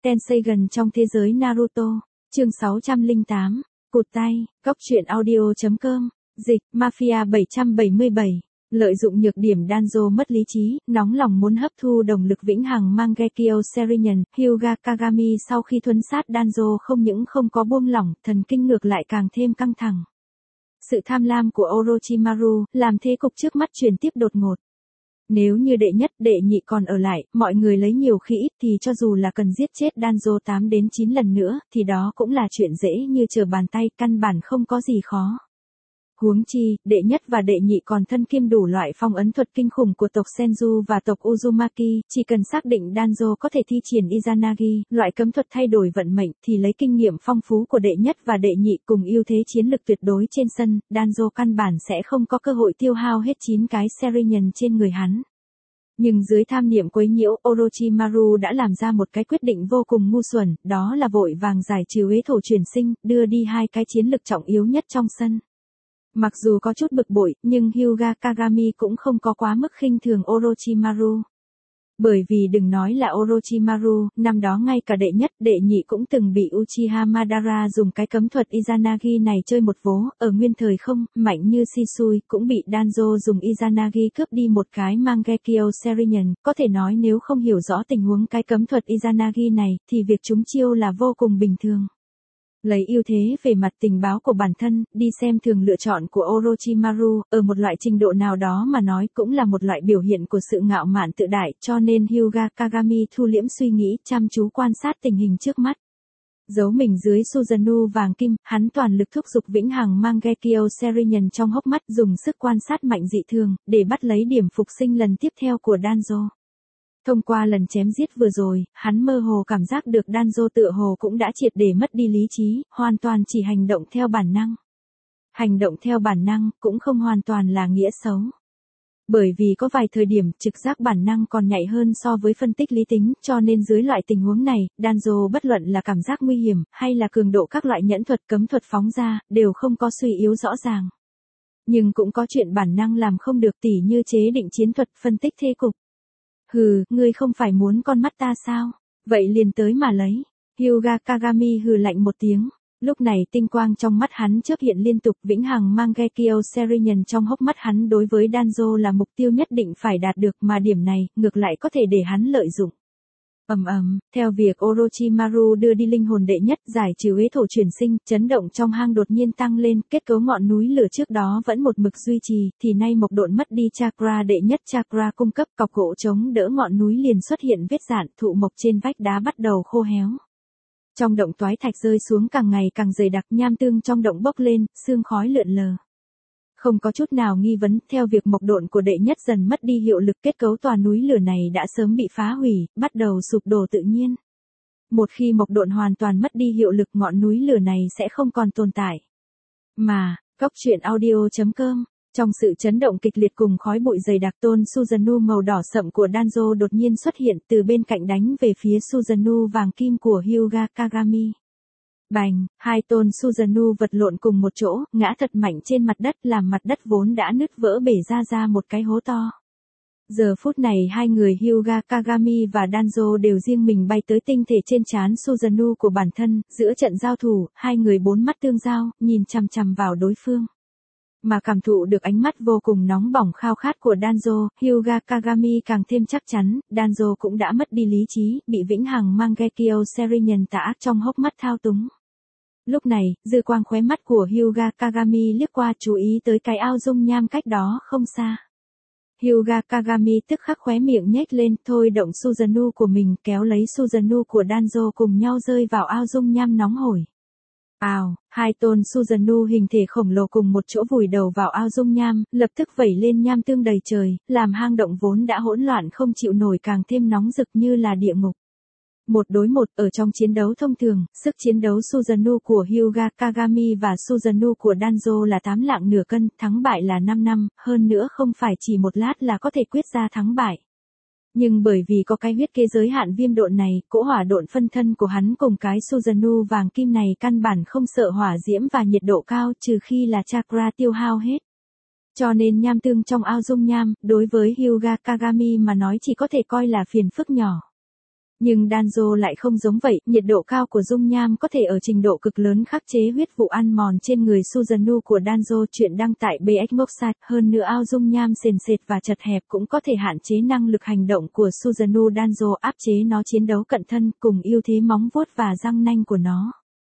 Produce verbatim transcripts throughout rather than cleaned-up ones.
Tenseigan trong thế giới Naruto, chương sáu trăm lẻ tám, cụt tay, góc truyện audio.com, dịch, Mafia bảy trăm bảy mươi bảy, lợi dụng nhược điểm Danzo mất lý trí, nóng lòng muốn hấp thu động lực vĩnh hằng Mangekyo Sharingan, Hyuga Kagami sau khi thuấn sát Danzo không những không có buông lỏng, thần kinh ngược lại càng thêm căng thẳng. Sự tham lam của Orochimaru, làm thế cục trước mắt chuyển tiếp đột ngột. Nếu như đệ nhất, đệ nhị còn ở lại, mọi người lấy nhiều khi ít thì cho dù là cần giết chết Danzo tám đến chín lần nữa, thì đó cũng là chuyện dễ như trở bàn tay, căn bản không có gì khó. Huống chi, đệ nhất và đệ nhị còn thân kiêm đủ loại phong ấn thuật kinh khủng của tộc Senju và tộc Uzumaki, chỉ cần xác định Danzo có thể thi triển Izanagi, loại cấm thuật thay đổi vận mệnh, thì lấy kinh nghiệm phong phú của đệ nhất và đệ nhị cùng ưu thế chiến lực tuyệt đối trên sân, Danzo căn bản sẽ không có cơ hội tiêu hao hết chín cái Sharingan trên người hắn. Nhưng dưới tham niệm quấy nhiễu, Orochimaru đã làm ra một cái quyết định vô cùng ngu xuẩn, đó là vội vàng giải trừ uế thổ chuyển sinh, đưa đi hai cái chiến lực trọng yếu nhất trong sân. Mặc dù có chút bực bội, nhưng Hyuga Kagami cũng không có quá mức khinh thường Orochimaru. Bởi vì đừng nói là Orochimaru, năm đó ngay cả đệ nhất, đệ nhị cũng từng bị Uchiha Madara dùng cái cấm thuật Izanagi này chơi một vố, ở nguyên thời không, mạnh như Shisui, cũng bị Danzo dùng Izanagi cướp đi một cái Mangekyo Sharingan, có thể nói nếu không hiểu rõ tình huống cái cấm thuật Izanagi này, thì việc trúng chiêu là vô cùng bình thường. Lấy ưu thế về mặt tình báo của bản thân, đi xem thường lựa chọn của Orochimaru, ở một loại trình độ nào đó mà nói cũng là một loại biểu hiện của sự ngạo mạn tự đại, cho nên Hyuga Kagami thu liễm suy nghĩ, chăm chú quan sát tình hình trước mắt. Giấu mình dưới Susanoo vàng kim, hắn toàn lực thúc giục vĩnh hằng Mangekyo Sharingan trong hốc mắt, dùng sức quan sát mạnh dị thường, để bắt lấy điểm phục sinh lần tiếp theo của Danzo. Thông qua lần chém giết vừa rồi, hắn mơ hồ cảm giác được Danzo tựa hồ cũng đã triệt để mất đi lý trí, hoàn toàn chỉ hành động theo bản năng. Hành động theo bản năng cũng không hoàn toàn là nghĩa xấu. Bởi vì có vài thời điểm trực giác bản năng còn nhạy hơn so với phân tích lý tính, cho nên dưới loại tình huống này, Danzo bất luận là cảm giác nguy hiểm, hay là cường độ các loại nhẫn thuật cấm thuật phóng ra, đều không có suy yếu rõ ràng. Nhưng cũng có chuyện bản năng làm không được, tỉ như chế định chiến thuật, phân tích thế cục. Hừ, ngươi không phải muốn con mắt ta sao? Vậy liền tới mà lấy. Hyuga Kagami hừ lạnh một tiếng. Lúc này tinh quang trong mắt hắn chớp hiện liên tục, vĩnh hằng Mangekyo Sharingan trong hốc mắt hắn đối với Danzo là mục tiêu nhất định phải đạt được, mà điểm này, ngược lại có thể để hắn lợi dụng. Ầm ầm, theo việc Orochimaru đưa đi linh hồn đệ nhất, giải trừ uế thổ chuyển sinh, chấn động trong hang đột nhiên tăng lên, kết cấu ngọn núi lửa trước đó vẫn một mực duy trì, thì nay mộc độn mất đi chakra đệ nhất, chakra cung cấp, cọc gỗ chống đỡ ngọn núi liền xuất hiện vết rạn, thụ mộc trên vách đá bắt đầu khô héo. Trong động toái thạch rơi xuống càng ngày càng dày đặc, nham tương trong động bốc lên, sương khói lượn lờ. Không có chút nào nghi vấn, theo việc mộc độn của đệ nhất dần mất đi hiệu lực, kết cấu tòa núi lửa này đã sớm bị phá hủy, bắt đầu sụp đổ tự nhiên. Một khi mộc độn hoàn toàn mất đi hiệu lực, ngọn núi lửa này sẽ không còn tồn tại. Mà, góc truyện audio.com, trong sự chấn động kịch liệt cùng khói bụi dày đặc, tôn Susanoo màu đỏ sậm của Danzo đột nhiên xuất hiện, từ bên cạnh đánh về phía Susanoo vàng kim của Hyuga Kagami. Bành, hai tôn Susanoo vật lộn cùng một chỗ, ngã thật mạnh trên mặt đất, làm mặt đất vốn đã nứt vỡ bể ra ra một cái hố to. Giờ phút này hai người Hyuga Kagami và Danzo đều riêng mình bay tới tinh thể trên trán Susanoo của bản thân, giữa trận giao thủ, hai người bốn mắt tương giao, nhìn chằm chằm vào đối phương. Mà cảm thụ được ánh mắt vô cùng nóng bỏng khao khát của Danzo, Hyuga Kagami càng thêm chắc chắn, Danzo cũng đã mất đi lý trí, bị vĩnh hằng Mangekyo Sharingan tà ác trong hốc mắt thao túng. Lúc này, dư quang khóe mắt của Hyuga Kagami liếc qua, chú ý tới cái ao dung nham cách đó không xa. Hyuga Kagami tức khắc khóe miệng nhếch lên, thôi động Susanoo của mình, kéo lấy Susanoo của Danzo cùng nhau rơi vào ao dung nham nóng hổi. Ào, hai tôn Susanoo hình thể khổng lồ cùng một chỗ vùi đầu vào ao dung nham, lập tức vẩy lên nham tương đầy trời, làm hang động vốn đã hỗn loạn không chịu nổi càng thêm nóng rực như là địa ngục. Một đối một, ở trong chiến đấu thông thường, sức chiến đấu Susanoo của Hyuga Kagami và Susanoo của Danzo là tám lạng nửa cân, thắng bại là năm năm, hơn nữa không phải chỉ một lát là có thể quyết ra thắng bại. Nhưng bởi vì có cái huyết kế giới hạn viêm độn này, cỗ hỏa độn phân thân của hắn cùng cái Susanoo vàng kim này căn bản không sợ hỏa diễm và nhiệt độ cao, trừ khi là chakra tiêu hao hết. Cho nên nham tương trong ao dung nham, đối với Hyuga Kagami mà nói chỉ có thể coi là phiền phức nhỏ. Nhưng Danzo lại không giống vậy, nhiệt độ cao của dung nham có thể ở trình độ cực lớn khắc chế huyết vụ ăn mòn trên người Susanoo của Danzo. Chuyện đăng tại bê ích Moksat, hơn nữa ao dung nham sền sệt và chật hẹp cũng có thể hạn chế năng lực hành động của Susanoo. Danzo áp chế nó chiến đấu cận thân cùng ưu thế móng vuốt và răng nanh của nó.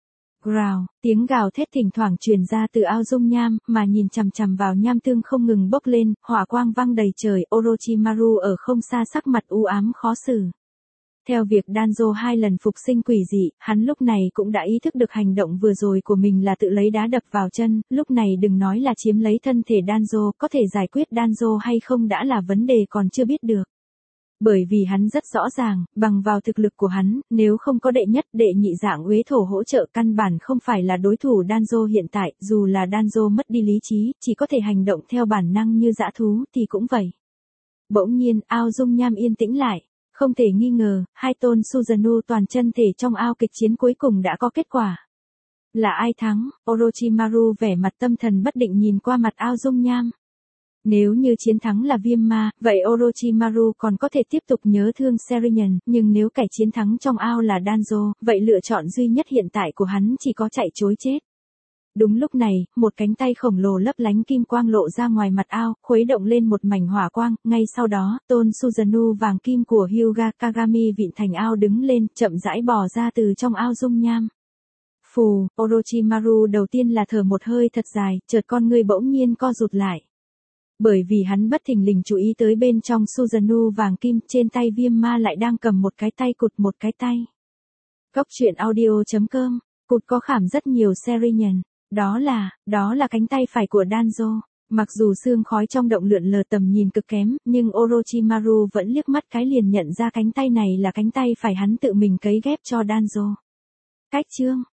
Growl, tiếng gào thét thỉnh thoảng truyền ra từ ao dung nham, mà nhìn chằm chằm vào nham tương không ngừng bốc lên, hỏa quang văng đầy trời. Orochimaru ở không xa sắc mặt u ám khó xử. Theo việc Danzo hai lần phục sinh quỷ dị, hắn lúc này cũng đã ý thức được hành động vừa rồi của mình là tự lấy đá đập vào chân, lúc này đừng nói là chiếm lấy thân thể Danzo, có thể giải quyết Danzo hay không đã là vấn đề còn chưa biết được. Bởi vì hắn rất rõ ràng, bằng vào thực lực của hắn, nếu không có đệ nhất, đệ nhị dạng uế thổ hỗ trợ căn bản không phải là đối thủ Danzo hiện tại, dù là Danzo mất đi lý trí, chỉ có thể hành động theo bản năng như dã thú thì cũng vậy. Bỗng nhiên, ao dung nham yên tĩnh lại. Không thể nghi ngờ, hai tôn Susanoo toàn chân thể trong ao kịch chiến cuối cùng đã có kết quả. Là ai thắng? Orochimaru vẻ mặt tâm thần bất định nhìn qua mặt ao dung nham. Nếu như chiến thắng là viêm ma, vậy Orochimaru còn có thể tiếp tục nhớ thương Serion, nhưng nếu kẻ chiến thắng trong ao là Danzo, vậy lựa chọn duy nhất hiện tại của hắn chỉ có chạy trối chết. Đúng lúc này, một cánh tay khổng lồ lấp lánh kim quang lộ ra ngoài mặt ao, khuấy động lên một mảnh hỏa quang, ngay sau đó, tôn Susanoo vàng kim của Hyuga Kagami vịn thành ao đứng lên, chậm rãi bò ra từ trong ao dung nham. Phù, Orochimaru đầu tiên là thở một hơi thật dài, chợt con người bỗng nhiên co rụt lại. Bởi vì hắn bất thình lình chú ý tới bên trong Susanoo vàng kim, trên tay viêm ma lại đang cầm một cái tay cụt một cái tay. Góc truyện audio chấm com, cụt có khảm rất nhiều Serion. Đó là, đó là cánh tay phải của Danzo. Mặc dù sương khói trong động lượn lờ tầm nhìn cực kém, nhưng Orochimaru vẫn liếc mắt cái liền nhận ra cánh tay này là cánh tay phải hắn tự mình cấy ghép cho Danzo. Cách chương